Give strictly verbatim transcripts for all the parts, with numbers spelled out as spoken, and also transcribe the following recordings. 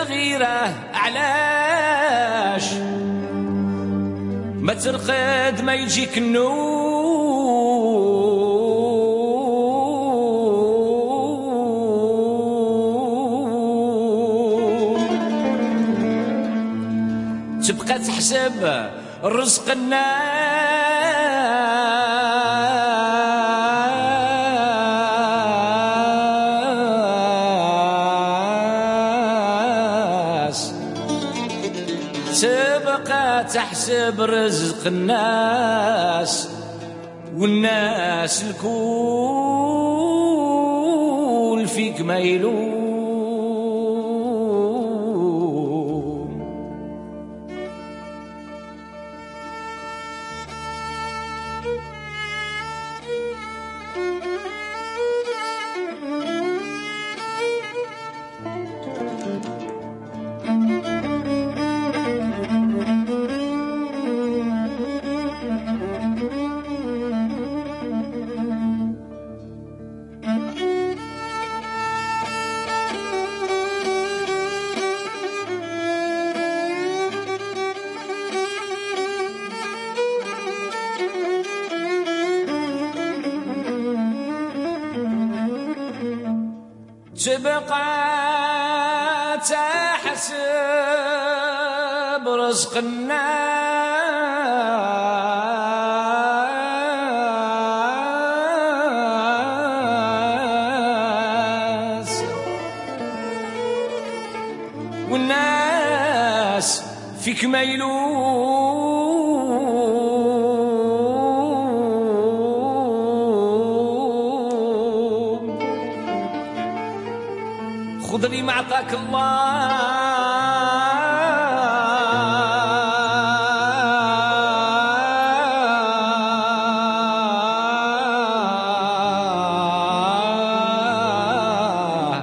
الغيرة علاش ما ترقد ما يجيك النوم تبقى تحسب الرزق الناس تبقى تحسب رزق الناس والناس الكل فيك ما يلوم تبقى تحسب رزق الناس والناس فيك ما يلوم خذ لي ما عطاك الله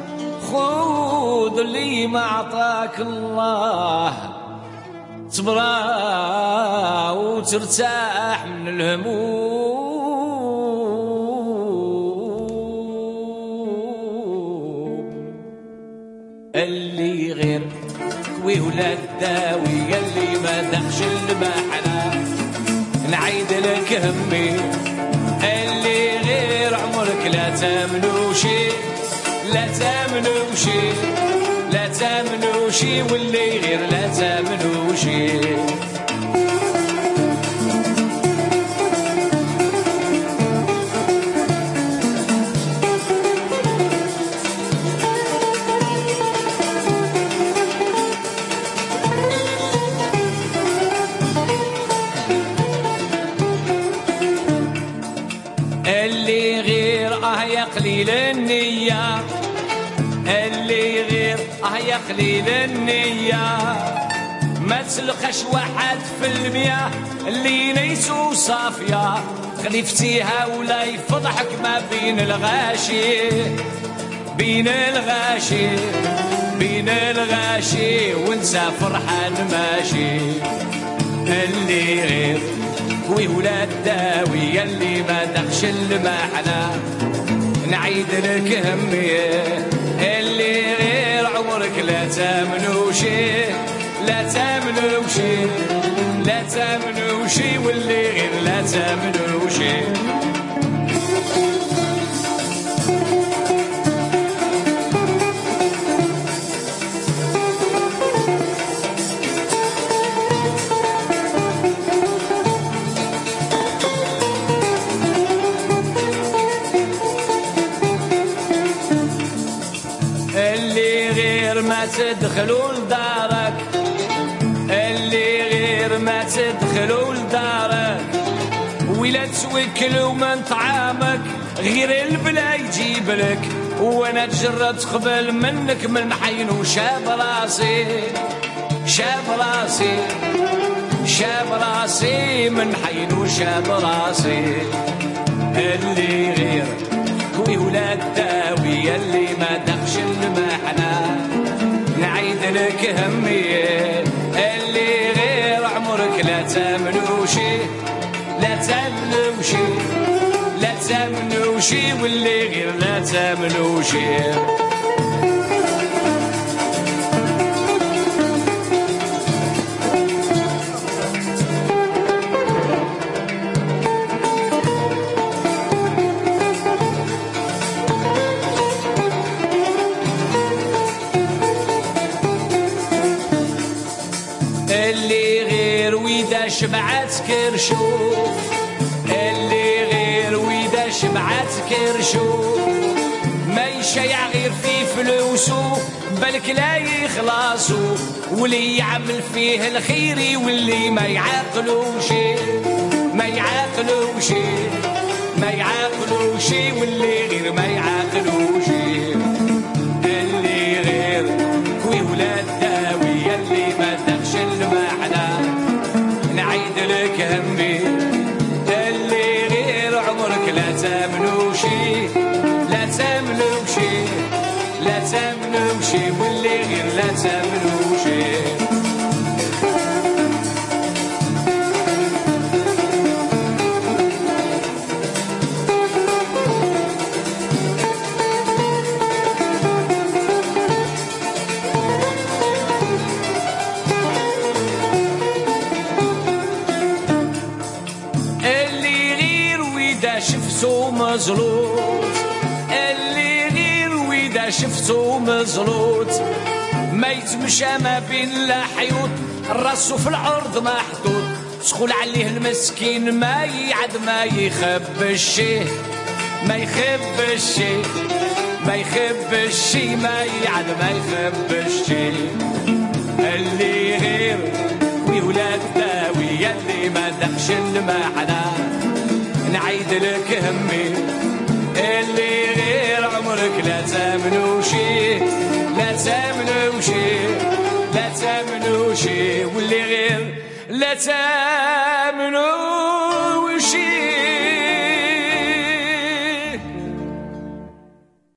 خذ لي ما عطاك الله تبرى وترتاح من الهموم اللي غير كوي ولاد داوي اللي ما دخش المحنة نعيد لك همي اللي غير عمرك لا تامنو شي لا تامنو شي لا تامنو شي واللي غير لا تامنو شي اللي غير اه يا قليل النية اللي غير اه يا قليل النية ما تلقاش واحد في المية اللي نيسو صافية خليفتيها ولا يفضحك ما بين الغاشي بين الغاشي بين الغاشي وانسى فرحان ماشي اللي غير كوي ولاد داوي اللي ما دخش المحنة نعيد لك همي اللي غير عمرك لا تامنو شي لا تامنو شي لا تامنو شي واللي غير لا تامنو شي ما تدخلوا لدارك اللي غير ما تدخلوا لدارك ولا توكلوا من طعامك غير البلا يجيب لك وانا تجربت قبل منك من حين وشاب راسي شاب راسي شاب راسي من حين وشاب راسي اللي غير كوي ولاد داوي اللي ما دخش المحنة نعيد لك همي اللي غير عمرك لا تامنو شي لا تامنو شي لا تامنو شي واللي غير لا تامنو شي شبعت كرشو اللي غير وإذا شبعت كرشو ما يشيع غير في فلوسو بالك لا يخلصو واللي يعمل فيه الخير واللي ما يعقلوش ما يعقلوش ما يعقلوش واللي غير ما يعقلوش اللي غير كوي ولاد داوي اللي ما دخش المعنى نعيد لك همي اللي غير عمرك لا تامنوشي لا تامنوشي لا تامنوشي واللي غير لا تامنوشي شفتو مزلوط اللي غير وإذا شفتو مزلوط ما يتمشى ما بين الحيوط راسو في العرض محطوط تقول عليه المسكين ما يعد ما يخبش شي ما يخبش شي ما يخبش شي ما يعد ما يخبش شي اللي غير ويولاد داوي اللي ما دخش المعنى نعيد لك همي اللي غير عمرك لا تامنوشي لا تامنوشي لا تامنوشي واللي غير لا تامنوشي